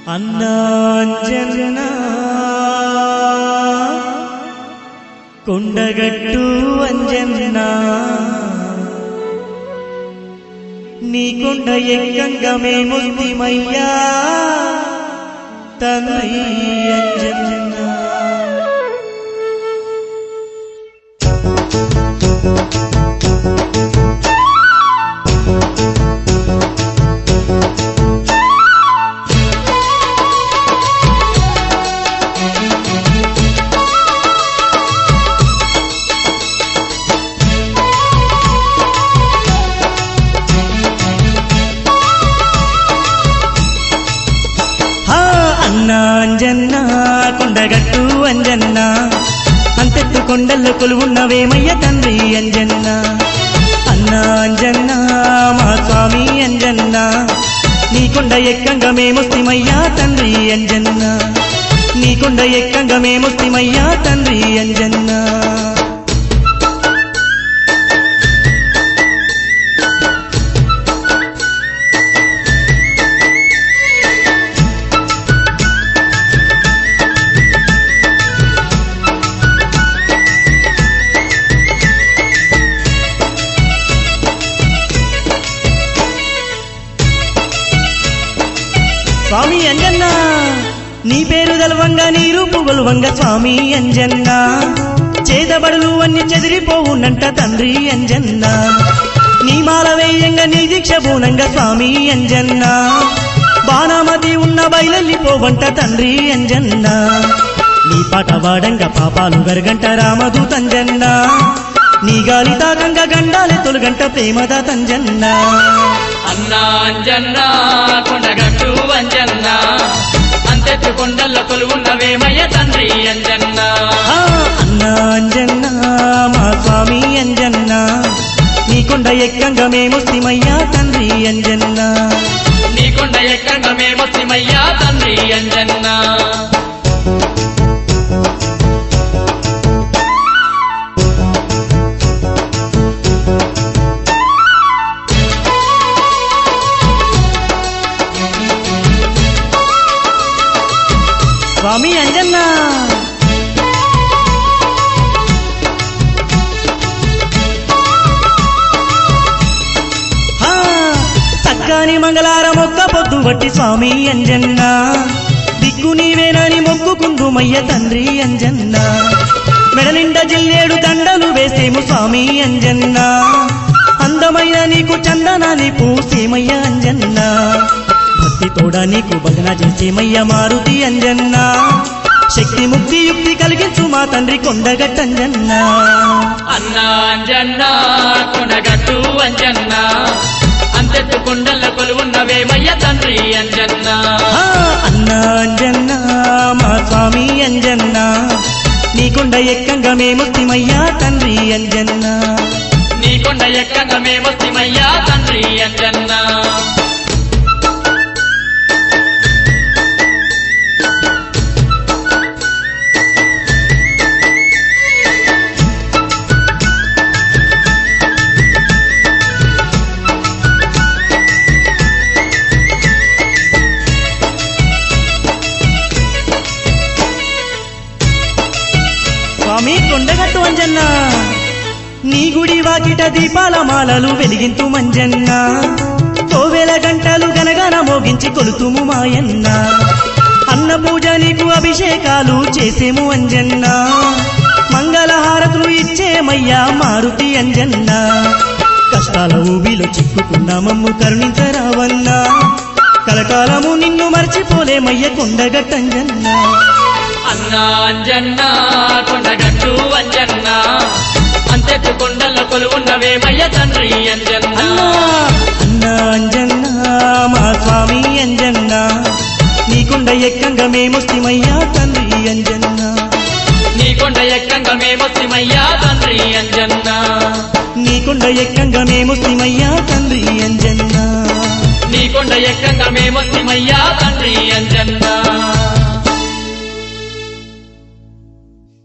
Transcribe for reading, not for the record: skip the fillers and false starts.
అన్నాంజనా కొండగట్టు అంజన్నా నీ కొండ ఎక్కంగా మేముస్తిమయ్యా తండ్రి అంజన్నా అంజన్నా కొండగట్టు అంజన్నా అంతెత్తు కొండల్లో కొలువున్నవేమయ్య తండ్రి అంజన్నా అన్నా అంజన్నా మా స్వామి అంజన్నా నీ కొండ ఎక్కంగా మేముస్తిమయ్యా తండ్రి అంజన్నా నీ కొండ ఎక్కంగా మేముస్తిమయ్యా తండ్రి అంజన్నా స్వామి అంజన్నా నీ పేరు దల్వంగా నీ రూపు గొలువంగా స్వామి అంజన్నా చేతబడులు అన్ని చెదిరిపోవునంట తండ్రి అంజన్నా నీ మాల వేయంగా నీ దీక్ష పూనంగా స్వామి అంజన్నా బాణామతి ఉన్న బయలెల్లిపోవంట తండ్రి అంజన్నా నీ పాట వాడంగా పాపాలు గరగంట రామదూతంజన్నా నీ గాలి తాకంగా గండాలే తొలగంట ప్రేమదా తంజన్నా అన్నా అంజన్నా కొండగట్టు అంజన్నా అంతెత్తు కొండల్లో కొలువున్నవేమయ్య తండ్రి అంజన్నా అన్నా అంజన్నా మా స్వామి అంజన్నా నీ కొండ ఎక్కంగా మేముస్తిమయ్యా తండ్రి అంజన్నా నీ కొండ ఎక్కంగా మేముస్తిమయ్యా తండ్రి అంజన్నా స్వామి అంజన్నా చక్కని మంగళారం ఒక్క పొద్దు బట్టి స్వామి అంజన్నా దిక్కు నీవేనని మొక్కుకుందుమయ్య తండ్రి అంజన్నా మెడలిండ జిల్లేడు దండలు వేసేము స్వామి అంజన్నా అందమైన నీకు చందనాన్ని పూసేమయ్య అంజన్నా భక్తి తోడా నీకు భజన చేసేమయ్య మారుతి అంజన్నా శక్తి ముక్తి యుక్తి కలిగించు మా తండ్రి కొండగట్టంజన్నా అన్నా అంజన్నా కొండగట్టు అంజన్నా అంతెత్తు కొండల్లో కొలువున్నవేమయ్య తండ్రి అంజన్నా అన్నా అంజన్నా మా స్వామి అంజన్నా నీ కొండ ఎక్కంగా మేముస్తిమయ్యా తండ్రి అంజన్నా నీ కొండ ఎక్కంగా మేముస్తిమయ్యా తండ్రి అంజన్నా స్వామి కొండగట్టు అంజన్నా నీ గుడి వాకిట దీపాల మాలలు వెలిగింతు మంజన్నా కోవెల గంటలు గనగన మోగించి కొలుతుము మాయన్నా అన్న పూజ నీకు అభిషేకాలు చేసేము అంజన్నా మంగళహారతులు ఇచ్చేమయ్యా మారుతి అంజన్నా కష్టాల ఊబిలో చిక్కుకున్న మమ్ము కరుణించరావన్నా కలకాలము నిన్ను మర్చిపోలేమయ్య కొండగట్టంజన్నా అన్నా అంజన్నా కొండగట్టు అంజన్నా అంతెత్తు కొండల్లో కొలువున్నవేమయ్య తండ్రి అంజన్నా అన్నా అంజన్నా మా స్వామి అంజన్నా నీ కొండ ఎక్కంగా మేముస్తిమయ్యా తండ్రి అంజన్నా నీ కొండ ఎక్కంగా మేముస్తిమయ్యా తండ్రి అంజన్నా నీ కొండ ఎక్కంగా మేముస్తిమయ్యా తండ్రి అంజన్నా నీ కొండ ఎక్కంగా మేముస్తిమయ్యా తండ్రి అంజన్నా